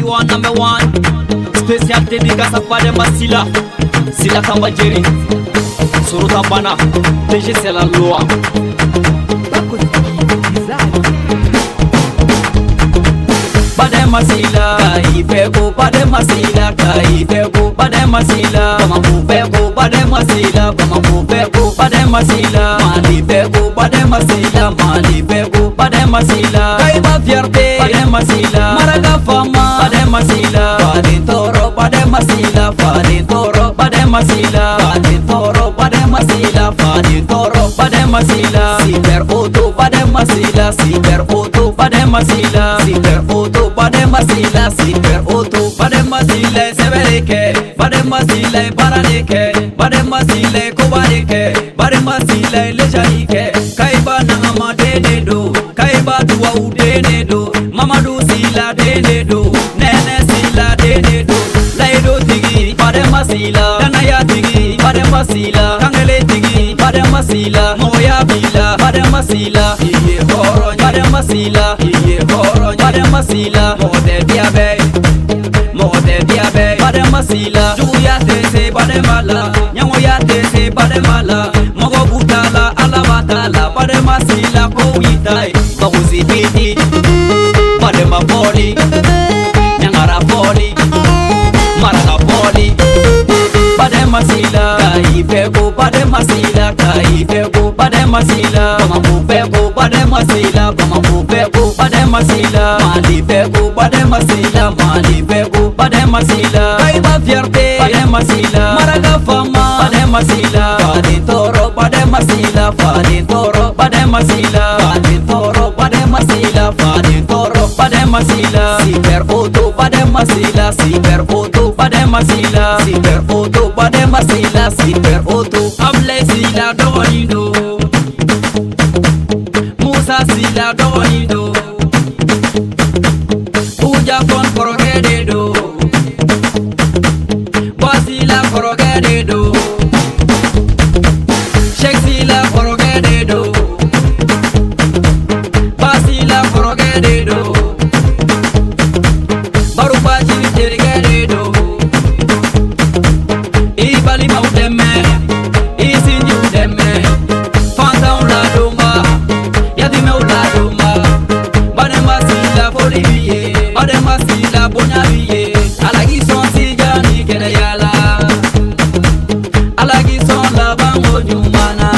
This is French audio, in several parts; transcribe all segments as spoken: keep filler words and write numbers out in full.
one, number one. Spécial dédicace à Fadé Massila, Sila Kambadjeri, Sorota Bana, T G c'est la loi. Fadé Massila, Kaifeko, Fadé Massila, Kaifeko, Fadé Massila, Bamako, Fadé Massila, Bamako, Fadé Massila, Mali Feko, Fadé Massila, Mali Feko, Fadé Massila, Kaiba fierté, Fadé Massila, Maraga fama, Fadé Massila, Fadé toro, Fadé Massila, Fadé toro, Fadé Massila, Fadé toro, Fadé Massila, Fadé toro, Fadé Massila, Super auto, Fadé Massila, Super auto, Fadé Massila, Super auto, Fadé Massila, Super auto, Fadé Massila, Severeke, Fadé Massila, Paradeke, Fadé Massila, Kobareke, Fadé Massila, Lejanike, Kaiba Nama Dene do, Kaiba Dua Udene do, Mamadou Sila Dene do, Nene Sila Dene do, Laido Tigi, Fadé Massila, Danaya Tigi, Fadé Massila, Kangele Tigi, Fadé Massila, Moya Bila, Fadé Massila, Iye Horo, Fadé Massila, Iye Horo, Fadé Massila, Mode Diabe, Mode Diabe, Fadé Massila, Juya Tese, Fadé Mala, Nyamoya Tese, Fadé Mala, Mogo Butala, Alabatala, Fadé Massila, Kouitai, Bahuzi Piti, Fadé Mafoli, Nyangara Foli, Maraka Foli, Fadé Massila, Kaifeko, Fadé Massila, Kaifeko, Fadé Massila, Bamako Feko, Fadé Massila, Bamako Feko, Fadé Massila, Mali Feko, Fadé Massila, Mali Feko, Fadé Massila, Kaiba fierté, Fadé Massila, Maraga fama, Fadé Massila, Fadé toro, Fadé Massila, Fadé toro, Fadé Massila, Fadé toro, Fadé Massila, Fadé toro, Fadé Massila, Super auto, Fadé Massila, Super auto, Fadé Massila, Super auto, Fadé Massila, Super auto, Ablé Sila Donido, Musa Sila Donido, Uja Kon Korogedo, Basila Korogedo, Sheikh Sila Korogedo, Basila Korogedo, Barubaji Tergedo, Ibali Maudeme, Isinju Deme, Fanta Uladuma, Yadime Uladuma, Fadé Massila Bolivie, Fadé Massila Bonavie, Alagi son Sigani Kenayala, Alagi son Labango Jumana,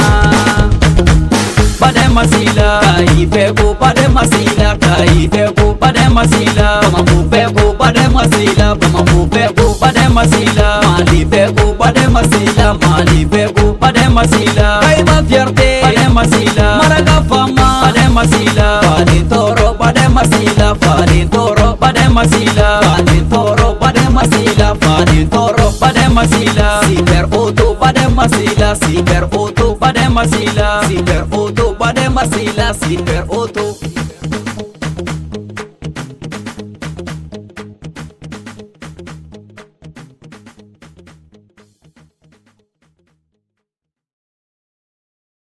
Fadé Massila, Kaifeko, Fadé Massila, Kaifeko, Fadé Massila, Bamako Feko, Fadé Massila, Bamako Feko, Fadé Massila, Mali Feko, Fadé Massila, Mali Feko, Fadé Massila, Kaiba fierté, Fadé Massila, Maraga fama, Fadé Massila, Fadé toro, Fadé Massila, Fadé toro, Fadé Massila, Fadé toro, Fadé Massila, Fadé toro, Fadé Massila, Super auto, Fadé Massila, Super auto, Fadé Massila, Super auto, Fadé Massila, Super auto.